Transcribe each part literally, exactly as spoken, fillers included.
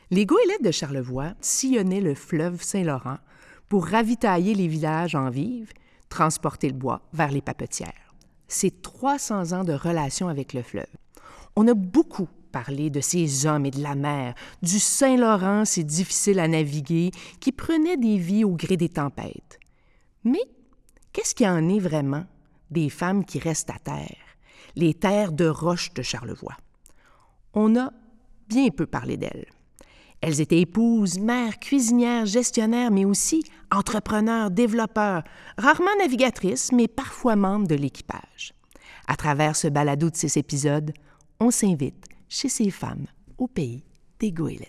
Les goélettes de Charlevoix sillonnaient le fleuve Saint-Laurent pour ravitailler les villages en vivres, transporter le bois vers les papetières. C'est trois cents ans de relation avec le fleuve. On a beaucoup parlé de ces hommes et de la mer, du Saint-Laurent si difficile à naviguer, qui prenait des vies au gré des tempêtes. Mais qu'est-ce qu'il y en est vraiment des femmes qui restent à terre, les terres de roche de Charlevoix? On a bien peu parlé d'elles. Elles étaient épouses, mères, cuisinières, gestionnaires, mais aussi entrepreneurs, développeurs, rarement navigatrices, mais parfois membres de l'équipage. À travers ce balado de six épisodes, on s'invite chez ces femmes au pays des goélettes.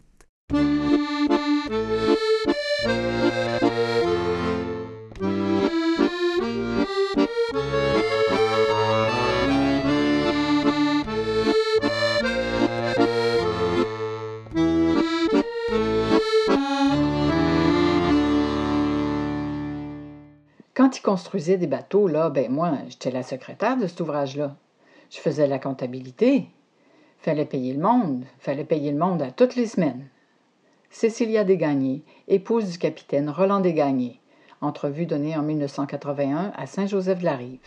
Quand ils construisaient des bateaux, là, ben moi, j'étais la secrétaire de cet ouvrage-là. Je faisais la comptabilité. Fallait payer le monde. Fallait payer le monde à toutes les semaines. Cécilia Desgagnés, épouse du capitaine Roland Desgagnés. Entrevue donnée en dix-neuf cent quatre-vingt-un à Saint-Joseph-de-la-Rive.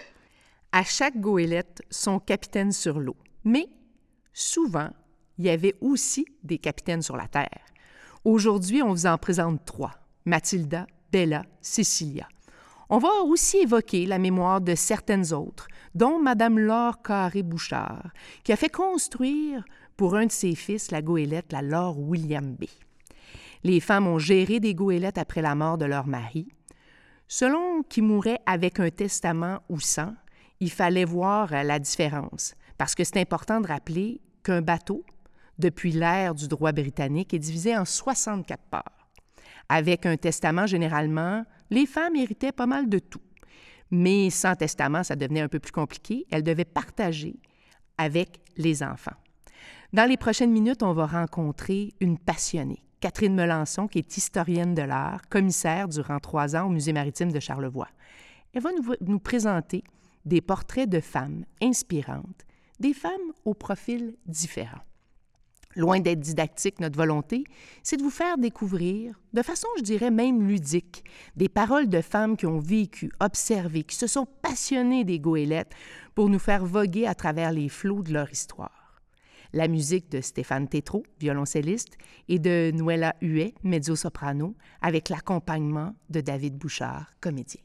À chaque goélette, son capitaine sur l'eau. Mais souvent, il y avait aussi des capitaines sur la terre. Aujourd'hui, on vous en présente trois. Mathilda, Bella, Cécilia. On va aussi évoquer la mémoire de certaines autres, dont Mme Laure Carré-Bouchard, qui a fait construire pour un de ses fils la goélette, la Laure William B. Les femmes ont géré des goélettes après la mort de leur mari. Selon qu'ils mouraient avec un testament ou sans, il fallait voir la différence, parce que c'est important de rappeler qu'un bateau, depuis l'ère du droit britannique, est divisé en soixante-quatre parts. Avec un testament, généralement, les femmes héritaient pas mal de tout. Mais sans testament, ça devenait un peu plus compliqué. Elles devaient partager avec les enfants. Dans les prochaines minutes, on va rencontrer une passionnée, Catherine Melançon, qui est historienne de l'art, commissaire durant trois ans au Musée maritime de Charlevoix. Elle va nous, nous présenter des portraits de femmes inspirantes, des femmes au profil différent. Loin d'être didactique, notre volonté, c'est de vous faire découvrir, de façon, je dirais même ludique, des paroles de femmes qui ont vécu, observé, qui se sont passionnées des goélettes pour nous faire voguer à travers les flots de leur histoire. La musique de Stéphane Tétrault, violoncelliste, et de Noëlla Huet, mezzo-soprano, avec l'accompagnement de David Bouchard, comédien.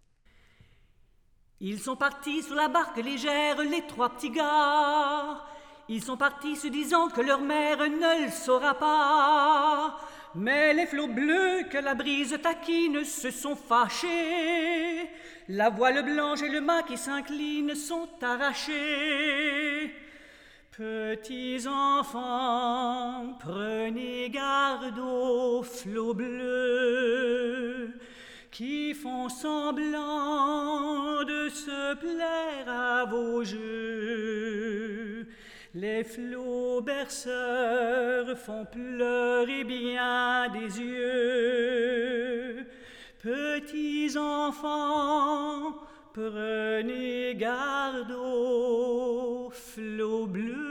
Ils sont partis sur la barque légère, les trois petits gars. Ils sont partis se disant que leur mère ne le saura pas. Mais les flots bleus que la brise taquine se sont fâchés. La voile blanche et le mât qui s'incline sont arrachés. Petits enfants, prenez garde aux flots bleus qui font semblant de se plaire à vos jeux. Les flots berceurs font pleurer bien des yeux. Petits enfants, prenez garde aux flots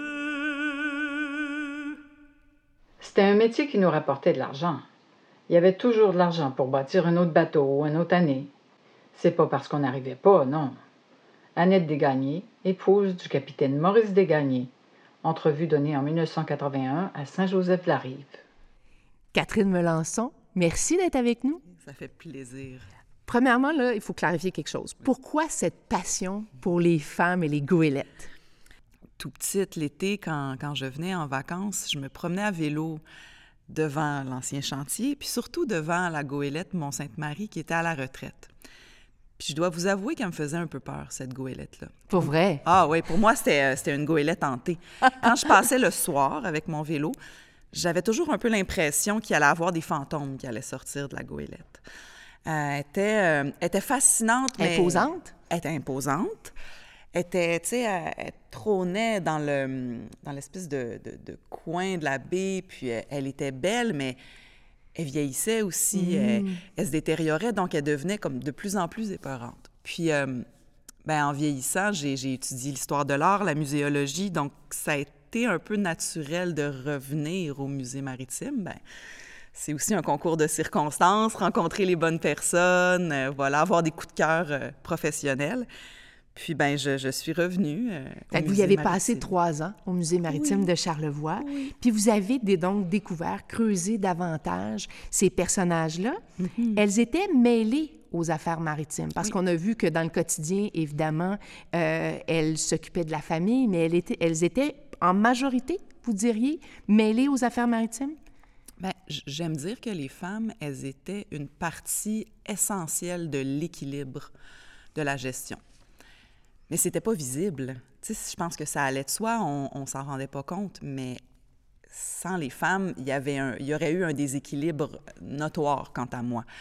bleus. C'était un métier qui nous rapportait de l'argent. Il y avait toujours de l'argent pour bâtir un autre bateau, une autre année. C'est pas parce qu'on n'arrivait pas, non. Annette Desgagnés, épouse du capitaine Maurice Desgagnés. Entrevue donnée en dix-neuf cent quatre-vingt-un à Saint-Joseph-de-la-Rive. Catherine Melançon, merci d'être avec nous. Ça fait plaisir. Premièrement, là, il faut clarifier quelque chose. Pourquoi cette passion pour les femmes et les goélettes? Tout petite, l'été, quand, quand je venais en vacances, je me promenais à vélo devant l'ancien chantier, puis surtout devant la goélette Mont-Sainte-Marie qui était à la retraite. Puis je dois vous avouer qu'elle me faisait un peu peur, cette goélette-là. Pour vrai? Ah oui, pour moi, c'était, c'était une goélette hantée. Quand je passais le soir avec mon vélo, j'avais toujours un peu l'impression qu'il allait y avoir des fantômes qui allaient sortir de la goélette. Euh, elle était, euh, elle était fascinante, mais... Imposante? Elle était imposante. Elle était, tu sais, elle, elle trônait dans, le, dans l'espèce de, de, de coin de la baie, puis elle, elle était belle, mais... Elle vieillissait aussi, mmh. elle, elle se détériorait, donc elle devenait comme de plus en plus épeurante. Puis, euh, ben, en vieillissant, j'ai, j'ai étudié l'histoire de l'art, la muséologie, donc ça a été un peu naturel de revenir au musée maritime, ben c'est aussi un concours de circonstances, rencontrer les bonnes personnes, euh, voilà, avoir des coups de cœur euh, professionnels. Puis, ben je, je suis revenue euh, au Fait que vous y musée avez maritime. passé trois ans au musée maritime Oui. de Charlevoix. Oui. Puis vous avez des, donc découvert, creusé davantage ces personnages-là. Mm-hmm. Elles étaient mêlées aux affaires maritimes, parce Oui. qu'on a vu que dans le quotidien, évidemment, euh, elles s'occupaient de la famille, mais elles étaient, elles étaient en majorité, vous diriez, mêlées aux affaires maritimes? Bien, j'aime dire que les femmes, elles étaient une partie essentielle de l'équilibre de la gestion. Mais c'était pas visible. Tu sais, je pense que ça allait de soi, on, on s'en rendait pas compte, mais sans les femmes, il y avait un, il y aurait eu un déséquilibre notoire, quant à moi.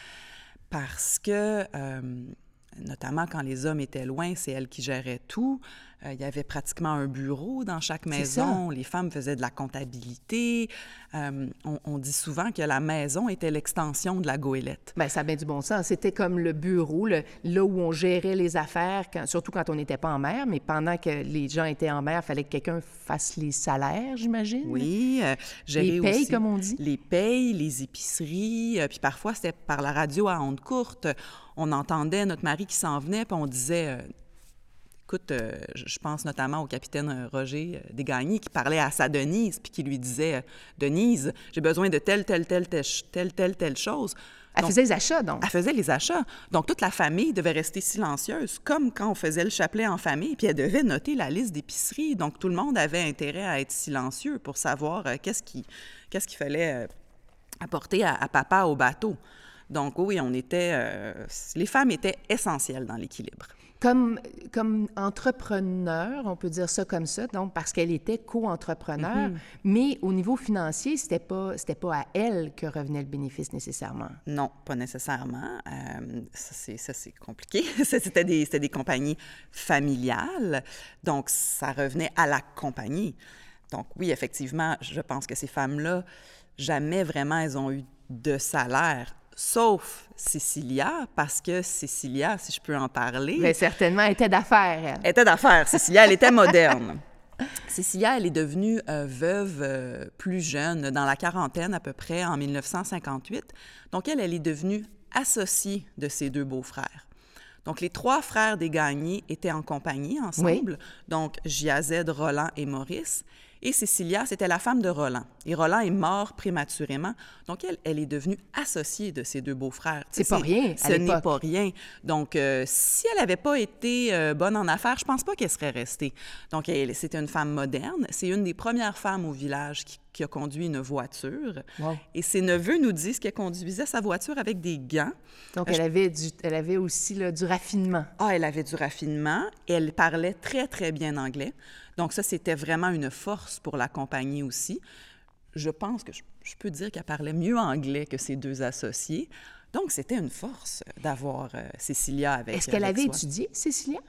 Parce que, euh, notamment quand les hommes étaient loin, c'est elles qui géraient tout. Euh, il y avait pratiquement un bureau dans chaque maison. Les femmes faisaient de la comptabilité. Euh, on, on dit souvent que la maison était l'extension de la goélette. Bien, ça a bien du bon sens. C'était comme le bureau, le, là où on gérait les affaires, quand, surtout quand on n'était pas en mer, mais pendant que les gens étaient en mer, il fallait que quelqu'un fasse les salaires, j'imagine. Oui, euh, gérer les payes, aussi comme on dit. Les payes, les épiceries. Euh, puis parfois, c'était par la radio à ondes courtes. On entendait notre mari qui s'en venait, puis on disait... Euh, Écoute, euh, je pense notamment au capitaine Roger Desgagnés qui parlait à sa Denise puis qui lui disait euh, « Denise, j'ai besoin de telle, telle, telle, telle, telle, telle, telle chose. » Elle donc, faisait les achats, donc. Elle faisait les achats. Donc, toute la famille devait rester silencieuse, comme quand on faisait le chapelet en famille, puis elle devait noter la liste d'épicerie. Donc, tout le monde avait intérêt à être silencieux pour savoir euh, qu'est-ce qui, qu'est-ce qu'il fallait euh, apporter à, à papa au bateau. Donc, oui, on était... Euh, les femmes étaient essentielles dans l'équilibre. Comme, comme entrepreneur, on peut dire ça comme ça, donc parce qu'elle était co-entrepreneur, mm-hmm. mais au niveau financier, c'était pas, c'était pas à elle que revenait le bénéfice nécessairement. Non, pas nécessairement. Euh, ça, c'est, ça, c'est compliqué. c'était, des, c'était des compagnies familiales, donc ça revenait à la compagnie. Donc oui, effectivement, je pense que ces femmes-là, jamais vraiment elles ont eu de salaire. Sauf Cécilia, parce que Cécilia, si je peux en parler... Bien, certainement, elle était d'affaires, elle. Elle était d'affaires. Cécilia, elle était moderne. Cécilia, elle est devenue euh, veuve euh, plus jeune, dans la quarantaine à peu près, en dix-neuf cent cinquante-huit. Donc, elle, elle est devenue associée de ses deux beaux-frères. Donc, les trois frères Desgagnés étaient en compagnie ensemble. Oui. Donc, Giazed, Roland et Maurice. Et Cécilia, c'était la femme de Roland. Et Roland est mort prématurément. Donc, elle, elle est devenue associée de ses deux beaux-frères. C'est pas rien, à l'époque. Ce n'est pas rien. Donc, euh, si elle n'avait pas été euh, bonne en affaires, je pense pas qu'elle serait restée. Donc, elle, c'était une femme moderne. C'est une des premières femmes au village qui, qui a conduit une voiture. Wow. Et ses neveux nous disent qu'elle conduisait sa voiture avec des gants. Donc, euh, elle, je... avait du, elle avait aussi là, du raffinement. Ah, elle avait du raffinement. Elle parlait très, très bien anglais. Donc, ça, c'était vraiment une force pour la compagnie aussi. Je pense que je, je peux dire qu'elle parlait mieux anglais que ses deux associés. Donc, c'était une force d'avoir euh, Cécilia avec Est-ce qu'elle avec avait soi. étudié, Cécilia?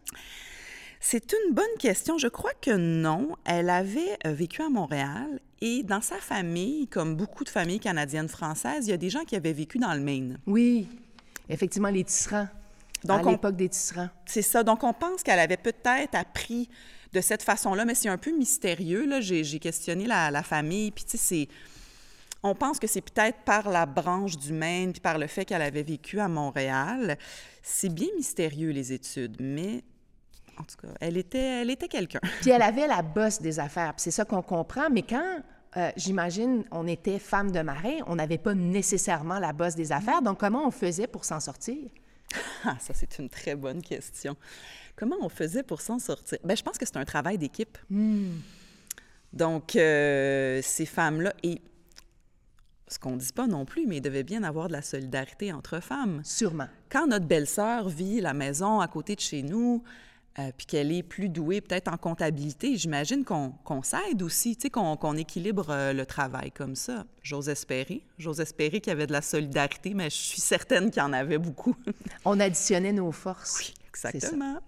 C'est une bonne question. Je crois que non. Elle avait euh, vécu à Montréal et dans sa famille, comme beaucoup de familles canadiennes-françaises, il y a des gens qui avaient vécu dans le Maine. Oui, effectivement, les tisserands. Donc, à l'époque on, des tisserands. C'est ça. Donc, on pense qu'elle avait peut-être appris de cette façon-là, mais c'est un peu mystérieux. Là. J'ai, j'ai questionné la, la famille, puis tu sais, c'est... On pense que c'est peut-être par la branche du Maine, puis par le fait qu'elle avait vécu à Montréal. C'est bien mystérieux, les études, mais en tout cas, elle était, elle était quelqu'un. Puis elle avait la bosse des affaires, puis c'est ça qu'on comprend, mais quand... Euh, j'imagine, on était femme de marin, on n'avait pas nécessairement la bosse des affaires, donc comment on faisait pour s'en sortir? Ah, ça, c'est une très bonne question. Comment on faisait pour s'en sortir? Bien, je pense que c'est un travail d'équipe. Mm. Donc, euh, ces femmes-là, et ce qu'on ne dit pas non plus, mais il devait bien avoir de la solidarité entre femmes. Sûrement. Quand notre belle-sœur vit la maison à côté de chez nous, euh, puis qu'elle est plus douée peut-être en comptabilité, j'imagine qu'on, qu'on s'aide aussi, tu sais, qu'on, qu'on équilibre euh, le travail comme ça. J'ose espérer. J'ose espérer qu'il y avait de la solidarité, mais je suis certaine qu'il y en avait beaucoup. On additionnait nos forces. Oui, exactement.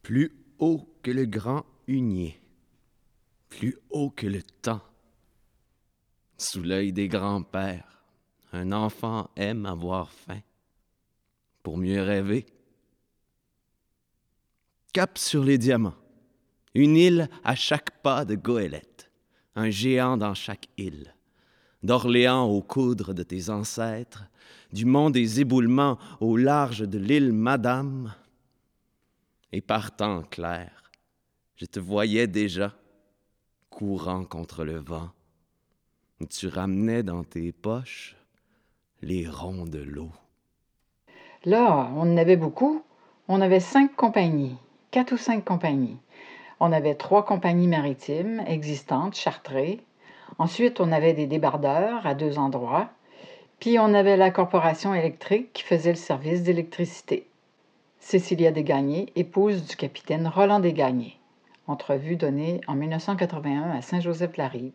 plus haut que le grand hunier, plus haut que le temps. Sous l'œil des grands-pères, un enfant aime avoir faim pour mieux rêver. Cap sur les diamants, une île à chaque pas de goélette, un géant dans chaque île. D'Orléans aux coudres de tes ancêtres, du mont des éboulements au large de l'île Madame. Et par temps clair, je te voyais déjà, courant contre le vent, où tu ramenais dans tes poches les ronds de l'eau. Là, on en avait beaucoup. On avait cinq compagnies, quatre ou cinq compagnies. On avait trois compagnies maritimes existantes, chartrées. Ensuite, on avait des débardeurs à deux endroits. Puis, on avait la corporation électrique qui faisait le service d'électricité. Cécilia Desgagnés, épouse du capitaine Roland Desgagnés. Entrevue donnée en dix-neuf cent quatre-vingt-un à Saint-Joseph-la-Rive.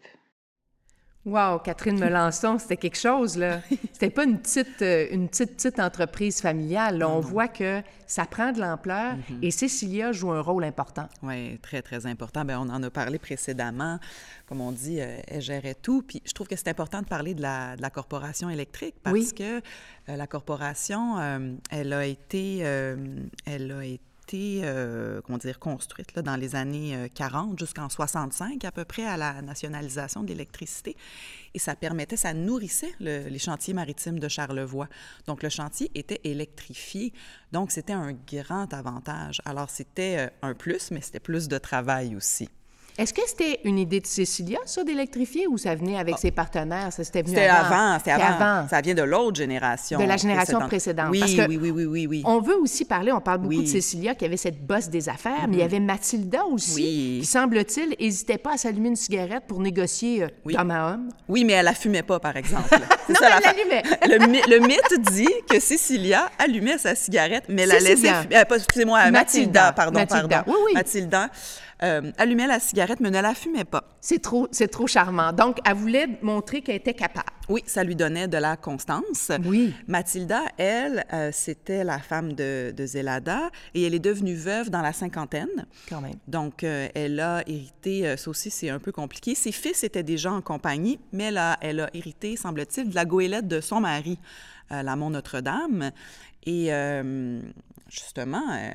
Wow, Catherine Melançon, c'était quelque chose, là. C'était pas une petite, euh, une petite, petite entreprise familiale. Là. On Non. voit que ça prend de l'ampleur Mm-hmm. et Cécilia joue un rôle important. Oui, très, très important. Bien, on en a parlé précédemment. Comme on dit, euh, elle gérait tout. Puis je trouve que c'est important de parler de la, de la corporation électrique parce Oui. que euh, la corporation, euh, elle a été... euh, elle a été Euh, comment dire, construite là, dans les années euh, quarante jusqu'en soixante-cinq à peu près à la nationalisation de l'électricité. Et ça permettait, ça nourrissait le, les chantiers maritimes de Charlevoix. Donc, le chantier était électrifié. Donc, c'était un grand avantage. Alors, c'était euh, un plus, mais c'était plus de travail aussi. Est-ce que c'était une idée de Cécilia, ça, d'électrifier, ou ça venait avec ses partenaires? Ça, c'était venu C'était avant? avant, c'était avant. avant. Ça vient de l'autre génération. De la génération précédente. Oui, Parce que oui, oui, oui, oui, oui. On veut aussi parler, on parle beaucoup Oui. de Cécilia qui avait cette bosse des affaires, mais il y avait Mathilda aussi, Oui. qui, semble-t-il, n'hésitait pas à s'allumer une cigarette pour négocier euh, Oui. d'homme à homme. Oui, mais elle la fumait pas, par exemple. C'est Non, ça, elle l'affaire. l'allumait. Le, my- le mythe dit que Cécilia allumait sa cigarette, mais la laissait Cécilia. fumer. Euh, pas, excusez-moi, Mathilda, Mathilda, pardon, Mathilda. pardon. Oui, oui. Mathilda euh, allumait la cigarette, mais ne la fumait pas. C'est trop, c'est trop charmant. Donc, elle voulait montrer qu'elle était capable. Oui, ça lui donnait de la constance. Oui. Mathilda, elle, euh, c'était la femme de, de Zélada et elle est devenue veuve dans la cinquantaine. Quand même. Donc, euh, elle a hérité, euh, ça aussi, c'est un peu compliqué. Ses fils étaient déjà en compagnie, mais elle a, elle a hérité, semble-t-il, de la goélette de son mari, euh, la Mont-Notre-Dame. Et euh, justement, euh,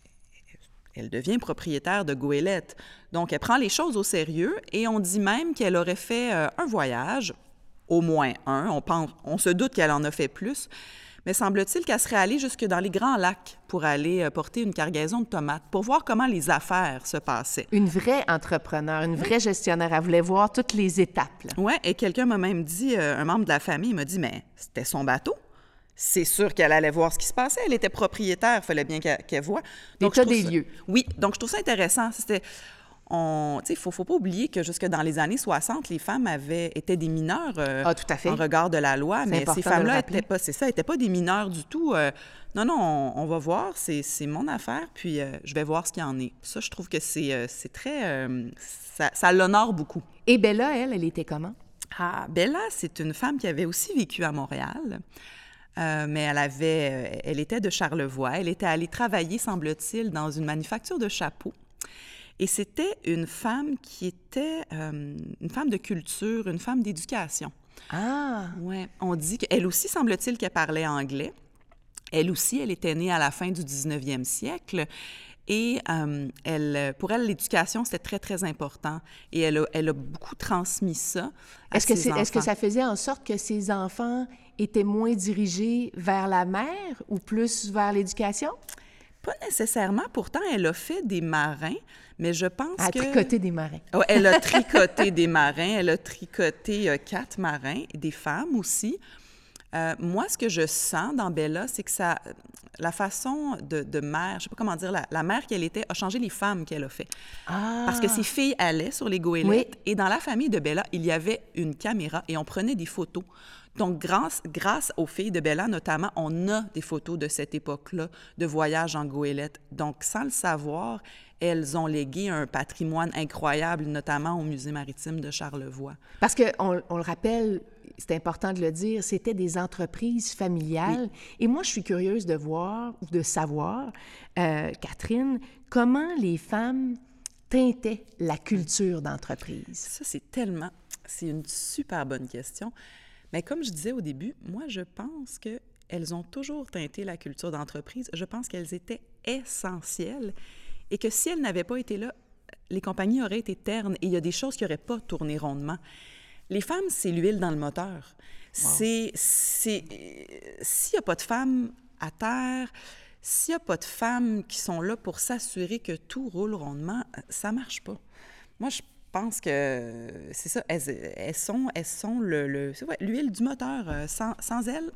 elle devient propriétaire de goélettes. Donc, elle prend les choses au sérieux et on dit même qu'elle aurait fait euh, un voyage, au moins un. On pense, on se doute qu'elle en a fait plus. Mais semble-t-il qu'elle serait allée jusque dans les Grands Lacs pour aller euh, porter une cargaison de tomates, pour voir comment les affaires se passaient. Une vraie entrepreneur, une vraie gestionnaire. Elle voulait voir toutes les étapes. Là. Oui, et quelqu'un m'a même dit, euh, un membre de la famille m'a dit, mais c'était son bateau. C'est sûr qu'elle allait voir ce qui se passait. Elle était propriétaire, il fallait bien qu'elle, qu'elle voie. Donc, L'état je trouve des ça- lieux. Oui, donc je trouve ça intéressant. C'était... On, tu sais, il faut, faut pas oublier que jusque dans les années soixante, les femmes avaient, étaient des mineurs euh, Ah, tout à fait. en regard de la loi, C'est mais important ces de le femmes-là rappeler. étaient pas, c'est ça, étaient pas des mineurs du tout. Euh, non, non, on, on va voir, c'est, c'est mon affaire, puis euh, je vais voir ce qu'il y en est. Ça, je trouve que c'est, euh, c'est très, euh, ça, ça l'honore beaucoup. Et Bella, elle, elle était comment? Ah, Bella, c'est une femme qui avait aussi vécu à Montréal. Euh, mais elle avait, euh, elle était de Charlevoix. Elle était allée travailler, semble-t-il, dans une manufacture de chapeaux. Et c'était une femme qui était euh, une femme de culture, une femme d'éducation. Ah! Ouais, on dit qu'elle aussi, semble-t-il, qu'elle parlait anglais. Elle aussi, elle était née à la fin du dix-neuvième siècle. Et euh, elle, pour elle, l'éducation, c'était très, très important. Et elle a, elle a beaucoup transmis ça à Est-ce que, ses c'est, est-ce que enfants. ça faisait en sorte que ses enfants étaient moins dirigés vers la mère ou plus vers l'éducation? Pas nécessairement. Pourtant, elle a fait des marins, mais je pense À que... tricoter des marins. Oh, elle a tricoté des marins. Elle a tricoté euh, quatre marins, des femmes aussi. Euh, moi, ce que je sens dans Bella, c'est que ça, la façon de, de mère, je sais pas comment dire, la, la mère qu'elle était a changé les femmes qu'elle a fait. Ah! Parce que ses filles allaient sur les goélettes et dans la famille de Bella, il y avait une caméra et on prenait des photos. Donc, grâce, grâce aux filles de Bella, notamment, on a des photos de cette époque-là, de voyage en goélette. Donc, sans le savoir, elles ont légué un patrimoine incroyable, notamment au Musée maritime de Charlevoix. Parce qu'on on le rappelle, c'est important de le dire, c'était des entreprises familiales. Oui. Et moi, je suis curieuse de voir ou de savoir, euh, Catherine, comment les femmes teintaient la culture d'entreprise. Ça, c'est tellement... C'est une super bonne question. Mais comme je disais au début, moi, je pense qu'elles ont toujours teinté la culture d'entreprise. Je pense qu'elles étaient essentielles et que si elles n'avaient pas été là, les compagnies auraient été ternes et il y a des choses qui n'auraient pas tourné rondement. Les femmes, c'est l'huile dans le moteur. Wow. C'est, c'est, s'il n'y a pas de femmes à terre, s'il n'y a pas de femmes qui sont là pour s'assurer que tout roule rondement, ça ne marche pas. Moi, je pense que c'est ça, elles, elles sont, elles sont le, le, c'est, ouais, l'huile du moteur. Sans, sans elles,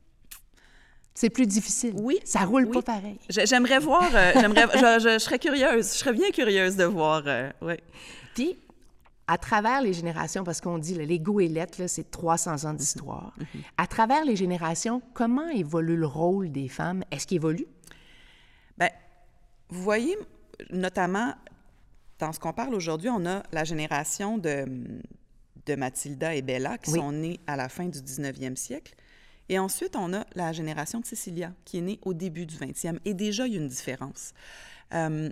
c'est plus difficile. Oui. Ça roule oui. pas pareil. J'aimerais voir, euh, j'aimerais, je, je, je serais curieuse, je serais bien curieuse de voir, euh, oui. Puis, à travers les générations, parce qu'on dit là, les goélettes, là, c'est trois cents ans d'histoire. Mm-hmm. À travers les générations, comment évolue le rôle des femmes? Est-ce qu'il évolue? Bien, vous voyez, notamment, dans ce qu'on parle aujourd'hui, on a la génération de, de Mathilda et Bella qui oui. sont nées à la fin du dix-neuvième siècle. Et ensuite, on a la génération de Cécilia qui est née au début du vingtième. Et déjà, il y a une différence. Euh,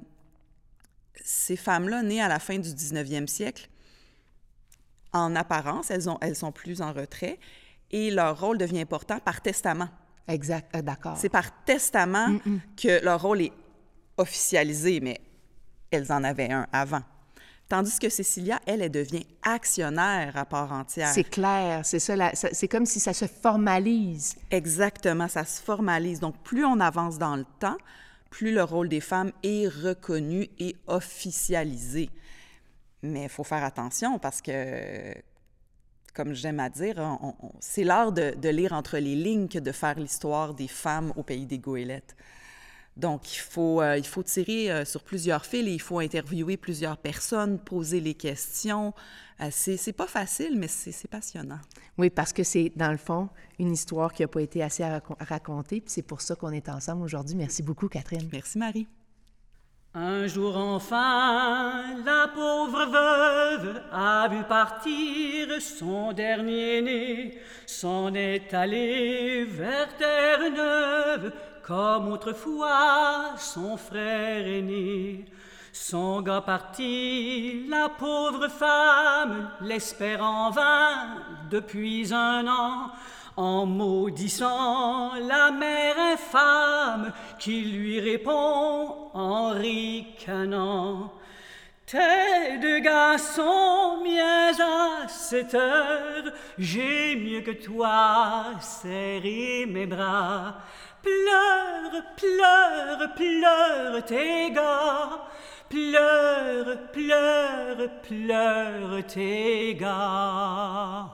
ces femmes-là, nées à la fin du dix-neuvième siècle, en apparence, elles, ont, elles sont plus en retrait et leur rôle devient important par testament. Exact, ah, d'accord. C'est par testament Mm-mm. que leur rôle est officialisé, mais elles en avaient un avant. Tandis que Cécilia, elle, elle devient actionnaire à part entière. C'est clair, c'est ça, la, ça, c'est comme si ça se formalise. Exactement, ça se formalise. Donc, plus on avance dans le temps, plus le rôle des femmes est reconnu et officialisé. Mais il faut faire attention parce que, comme j'aime à dire, on, on, c'est l'art de, de lire entre les lignes que de faire l'histoire des femmes au pays des goélettes. Donc, il faut, euh, il faut tirer euh, sur plusieurs fils et il faut interviewer plusieurs personnes, poser les questions. Euh, c'est, c'est pas facile, mais c'est, c'est passionnant. Oui, parce que c'est, dans le fond, une histoire qui n'a pas été assez à raconter, puis c'est pour ça qu'on est ensemble aujourd'hui. Merci beaucoup, Catherine. Merci, Marie. Un jour enfin, la pauvre veuve a vu partir son dernier-né, s'en est allé vers Terre-Neuve, comme autrefois son frère aîné. Son gars parti, la pauvre femme l'espère en vain depuis un an, en maudissant la mère infâme qui lui répond en ricanant. Tes deux gars sont miens à cette heure, j'ai mieux que toi serré mes bras. Pleure, pleure, pleure tes gars, pleure, pleure, pleure tes gars.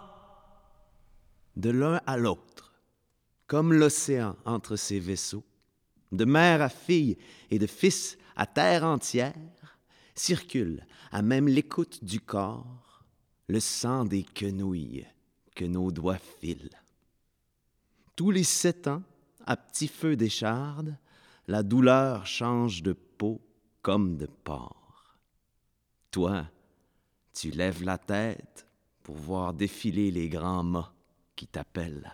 De l'un à l'autre, comme l'océan entre ses vaisseaux, de mère à fille et de fils à terre entière, circule à même l'écoute du corps le sang des quenouilles que nos doigts filent. Tous les sept ans, à petit feu d'écharde, la douleur change de peau comme de porc. Toi, tu lèves la tête pour voir défiler les grands mâts qui t'appellent.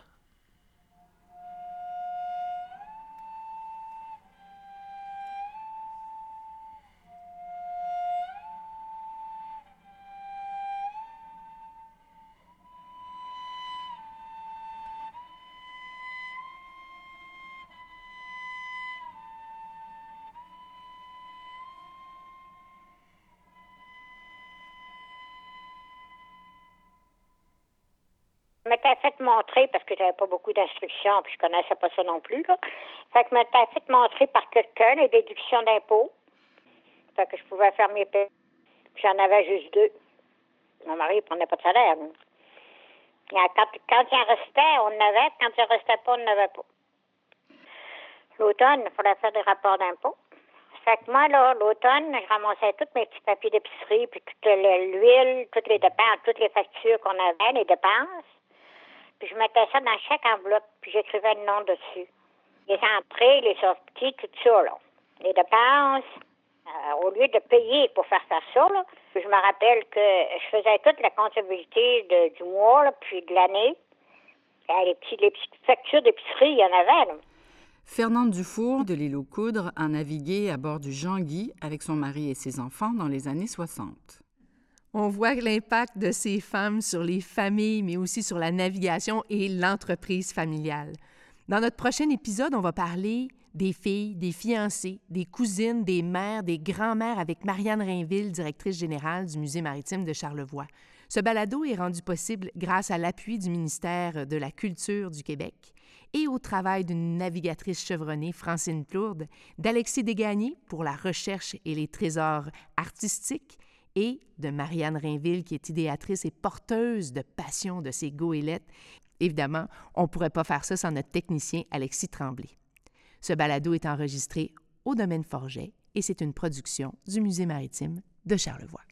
Je m'étais fait montrer, parce que j'avais pas beaucoup d'instructions, puis je connaissais pas ça non plus, là. Fait que je m'étais fait montrer par quelqu'un les déductions d'impôts. Fait que je pouvais faire mes paiements. J'en avais juste deux. Mon mari, il prenait pas de salaire. Quand, quand il en restait, on en avait. Quand il en restait pas, on n'en avait pas. L'automne, il fallait faire des rapports d'impôts. Fait que moi, là, l'automne, je ramassais tous mes petits papiers d'épicerie, puis toute l'huile, toutes les dépenses, toutes les factures qu'on avait, les dépenses. Puis je mettais ça dans chaque enveloppe, puis j'écrivais le nom dessus. Les entrées, les sorties, tout ça, là. Les dépenses, Euh, au lieu de payer pour faire faire ça, là, je me rappelle que je faisais toute la comptabilité de, du mois, là, puis de l'année. Euh, les, petits, les petites factures d'épicerie, il y en avait, là. Fernande Dufour de l'île aux Coudres a navigué à bord du Jean-Guy avec son mari et ses enfants dans les années soixante. On voit l'impact de ces femmes sur les familles, mais aussi sur la navigation et l'entreprise familiale. Dans notre prochain épisode, on va parler des filles, des fiancées, des cousines, des mères, des grands-mères avec Marianne Rainville, directrice générale du Musée maritime de Charlevoix. Ce balado est rendu possible grâce à l'appui du ministère de la Culture du Québec et au travail d'une navigatrice chevronnée, Francine Plourde, d'Alexis Desgagnés pour la recherche et les trésors artistiques et de Marianne Rainville, qui est idéatrice et porteuse de passion de ces goélettes. Évidemment, on ne pourrait pas faire ça sans notre technicien Alexis Tremblay. Ce balado est enregistré au domaine Forget et c'est une production du Musée maritime de Charlevoix.